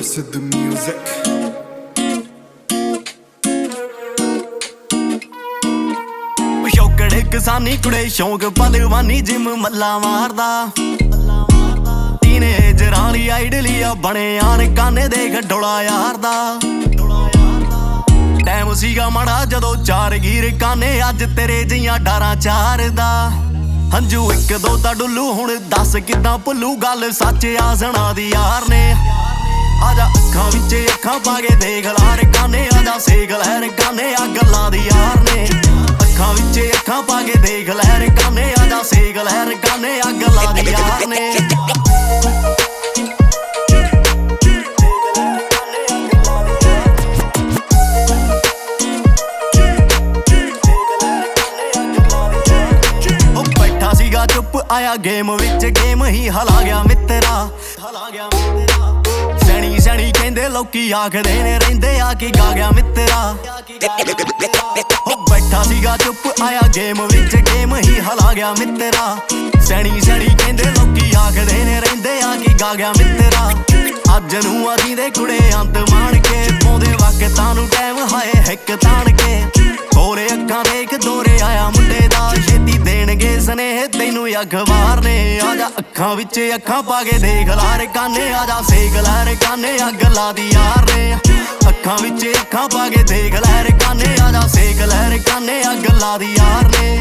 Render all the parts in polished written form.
Sid the music. ਸ਼ੌਕੜੇ ਕਿਸਾਨੀ ਕੁੜੇ ਸ਼ੌਂਕ ਪਲਵਾਨੀ ਜਿਮ ਮੱਲਾ ਮਾਰਦਾ ਟੀਨੇਜਰ ਵਾਲੀ ਆਈਡਲੀ ਆ ਬਣੇ ਆਣ ਕਾਨੇ ਦੇ ਗੱਡੋਲਾ ਯਾਰ ਦਾ ਟਾਈਮ ਸੀਗਾ ਮਾੜਾ ਜਦੋਂ ਚਾਰ ਗੀਰ ਕਾਨੇ ਅੱਜ ਤੇਰੇ ਜੀਆਂ ਡਾਰਾਂ ਚਾਰਦਾ ਹੰਝੂ ਇੱਕ ਦੋ ਤਾਂ ਡੁੱਲੂ ਹੁਣ ਦੱਸ ਕਿੱਦਾਂ ਭੁੱਲੂ ਗੱਲ ਸੱਚ ਆਸਣਾ ਦੀ ਯਾਰ ਨੇ ਆਜਾ ਅੱਖਾਂ ਵਿੱਚ ਅੱਖਾਂ ਪਾ ਕੇ ਦੇਖ ਲਾਰ ਕਾਨੇ ਆਜਾ ਸੇਕ ਲਹਿਰ ਕਾਨੇ ਆ ਗੱਲਾਂ ਦੀ ਯਾਰ ਨੇ ਅੱਖਾਂ ਵਿੱਚ ਅੱਖਾਂ ਪਾ ਕੇ ਦੇਖ ਲਹਿਰ ਕਾਨੇ ਆਜਾ ਸੇਕ ਲਹਿਰ ਕਾਨੇ ਆ ਗੱਲਾਂ ਦੀ ਯਾਰ ਨੇ ਚੁੱਪ ਆਇਆ ਗੇਮ ਵਿੱਚ ਗੇਮ ਹੀ ਹਲਾ ਗਿਆ ਮਿੱਤਰਾ ਸੈਣੀ ਸੈਣੀ ਕਹਿੰਦੇ ਲੋਕੀ ਆਖਦੇ ਨੇ ਰਹਿੰਦੇ ਆ ਕਿ ਗਾ ਗਿਆ ਮਿੱਤਰਾ ਬੈਠਾ ਸੀਗਾ ਚੁੱਪ ਆਇਆ ਗੇਮ ਵਿੱਚ ਗੇਮ ਹੀ ਹਲਾ ਗਿਆ ਮਿੱਤਰਾ ਸੈਣੀ ਸੈਣੀ ਕਹਿੰਦੇ ਲੋਕੀ ਆਖਦੇ ਨੇ ਰਹਿੰਦੇ ਆ ਕਿ ਗਾ ਗਿਆ ਮਿੱਤਰਾ ਅੱਜ ਨੂੰ ਅਸੀਂ ਦੇ ਕੁੜੇ ਅੰਤ ਮਾਣ ਕੇ ਪਾਉਂਦੇ ਵਕਤਾਂ ਨੂੰ ਟਾਈਮ ਹਾਏ ਹਿੱਕ ਤਾਣ ਕੇ ਖੋਲੇ ਅੱਖਾਂ ਦੇਖ ਦੋਰੇ ਆਇਆ ਮੁੰਡੇ ਦਾ ਛੇਤੀ ਦੇਣਗੇ ਸਨੇਹ ਤੈਨੂੰ ਅਖਬਾਰ ਨੇ ਆਜਾ ਅੱਖਾਂ ਵਿੱਚ ਅੱਖਾਂ ਪਾ ਕੇ ਦੇਖ ਲਾਰ ਕਾਨੇ ਆਜਾ ਸੇਕ ਲਹਿਰ ਕਾਨੇ ਆ ਗੱਲਾਂ ਦੀ ਯਾਰ ਨੇ ਅੱਖਾਂ ਵਿੱਚ ਅੱਖਾਂ ਪਾ ਕੇ ਦੇਖ ਲਹਿਰ ਕਾਨੇ ਆਜਾ ਸੇਕ ਲਹਿਰ ਕਾਨੇ ਆ ਗੱਲਾਂ ਦੀ ਯਾਰ ਨੇ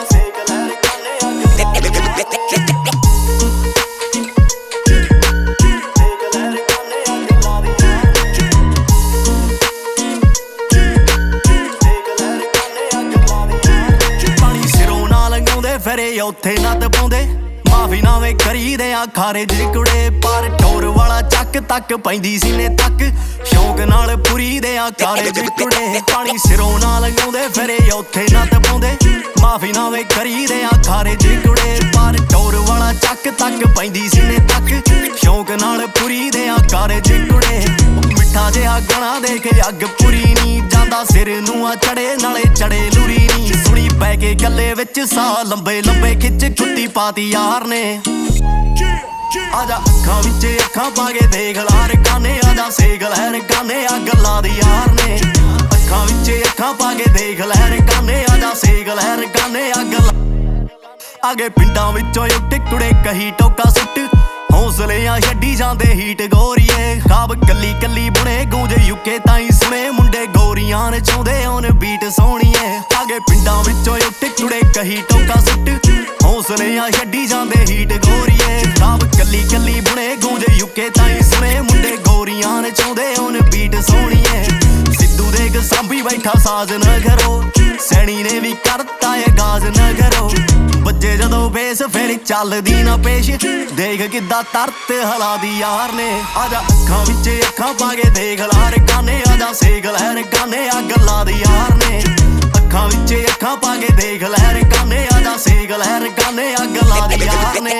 ਫਰੇ ਉੱਥੇ ਨੱਦ ਪਾਉਂਦੇ ਮਾਫੀ ਨਾਵੇਂ ਕਰੀਦੇ ਆ ਖਾਰੇ ਜੇ ਕੁੜੇ ਪਰ ਟੋਰ ਵਾਲਾ ਚੱਕ ਤੱਕ ਪੈਂਦੀ ਸੀਨੇ ਤੱਕ ਸ਼ੌਂਕ ਨਾਲ ਪੂਰੀ ਦੇ ਆ ਖਾਰੇ ਜੇ ਕੁੜੇ ਪਾਣੀ ਸਿਰੋਂ ਨਾਲ ਗਾਉਂਦੇ ਫਰੇ ਉੱਥੇ ਨੱਦ ਪਾਉਂਦੇ ਮਾਫੀ ਨਾਵੇਂ ਕਰੀਦੇ ਆ ਖਾਰੇ ਜੇ ਕੁੜੇ ਪਰ ਟੋਰ ਵਾਲਾ ਚੱਕ ਤੱਕ ਪੈਂਦੀ ਸੀਨੇ ਤੱਕ ਸ਼ੌਂਕ ਨਾਲ ਪੂਰੀ ਦੇ ਆ ਖਾਰੇ ਜੇ ਕੁੜੇ ਮਿੱਠਾ ਜਿਹਾ ਗਣਾ ਦੇ ਕੇ ਅੱਗ ਪੂਰੀ ਨਹੀਂ ਜਾਂਦਾ ਸਿਰ ਨੂੰ ਆ ਚੜੇ ਨਾਲੇ ਚੜੇ ਲੂਰੀ ਨਹੀਂ ਸੁਣੀ ਪੈ ਕੇ ਗੱਲੇ ਵਿੱਚ ਸਾਹ ਲੰਬੇ ਲੰਬੇ ਖਿੱਚ ਖੁੱਤੀ ਪਾਤੀ ਯਾਰ ਨੇ ਆਜਾ ਅੱਖਾਂ ਵਿੱਚ ਅੱਖਾਂ ਪਾ ਕੇ ਦੇਖ ਲਾਰ ਕਾਨੇ ਆਜਾ ਸੇਕ ਲਹਿਰ ਕਾਨੇ ਆ ਗੱਲਾਂ ਦੀ ਯਾਰ ਨੇ ਅੱਖਾਂ ਵਿੱਚ ਅੱਖਾਂ ਪਾ ਕੇ ਦੇਖ ਲਹਿਰ ਕਾਨੇ ਆਜਾ ਸੇਕ ਲਹਿਰ ਕਾਨੇ ਆ ਗੱਲਾਂ ਆਗੇ ਪਿੰਡਾਂ ਵਿੱਚੋਂ ਟਿਕੜੇ ਕਹੀ ਟੋਕਾ ਸੁੱਟ ਹੌਸਲਿਆਂ ਛੱਡੀ ਜਾਂਦੇ ਹੀਟ ਗੋਰੀਏ ਖਾਬ ਕੱਲੀ ਕੱਲੀ ਬੁਣੇ ਗੂੰਜ ਯੁਕੇ ਤਾਈਂ ਸੁਣੇ ਮੁੰਡੇ ਗੋਰੀਆਂ ਨੇ ਚਾਹੁੰਦੇ ਉਹਨ ਬੀਟ ਸੋਹਣੀਏ ਆਗੇ ਪਿੰਡਾਂ ਵਿੱਚੋਂ ਟਿਕੜੇ ਕਹੀ ਟੋਕਾ ਸੁੱਟ ਹੌਸਲਿਆਂ ਛੱਡੀ ਜਾਂਦੇ ਹੀਟ ਗੋਰੀਏ ਖਾਬ ਕੱਲੀ ਕੱਲੀ ਬੁਣੇ ਗੂੰਜ ਯੁਕੇ ਤਾਈਂ ਸੁਣੇ ਮੁੰਡੇ ਗੋਰੀਆਂ ਨੇ ਚਾਹੁੰਦੇ ਉਹਨ ਬੀਟ ਸੋਹਣੀਏ ਸਿੱਧੂ ਦੇ ਸਾਂਭੀ ਬੈਠਾ ਸਾਜ਼ ਨਾ ਕਰੋ ਸੈਣੀ ਨੇ ਵੀ ਕਰਤਾ ਏ ਗਾਜ਼ ਨਾ ਕਰੋ ਬੱਜੇ ਜਦੋਂ ਬੇਸ ਫਿਰ ਚੱਲਦੀ ਨਾ ਪੇਸ਼ ਦੇਖ ਕਿੱਦਾਂ ਤਰਤ ਹਲਾ ਦੀ ਯਾਰ ਨੇ ਆਜਾ ਅੱਖਾਂ ਵਿੱਚ ਅੱਖਾਂ ਪਾ ਕੇ ਦੇਖ ਲਾਰ ਕਾਨੇ ਆਜਾ ਸੇਕ ਲਹਿਰ ਕਾਨੇ ਆ ਗੱਲਾਂ ਦੀ ਯਾਰ ਨੇ ਅੱਖਾਂ ਵਿੱਚ ਅੱਖਾਂ ਪਾ ਕੇ ਦੇਖ ਲਹਿਰ ਕਾਨੇ ਆਜਾ ਸੇਕ ਲਹਿਰ ਕਾਨੇ ਆ ਗੱਲਾਂ ਦੀ ਯਾਰ ਨੇ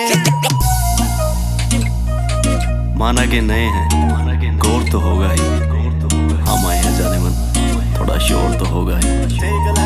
माना कि नए हैं गौर तो होगा ही हम आए हैं जाने मन थोड़ा शोर तो होगा ही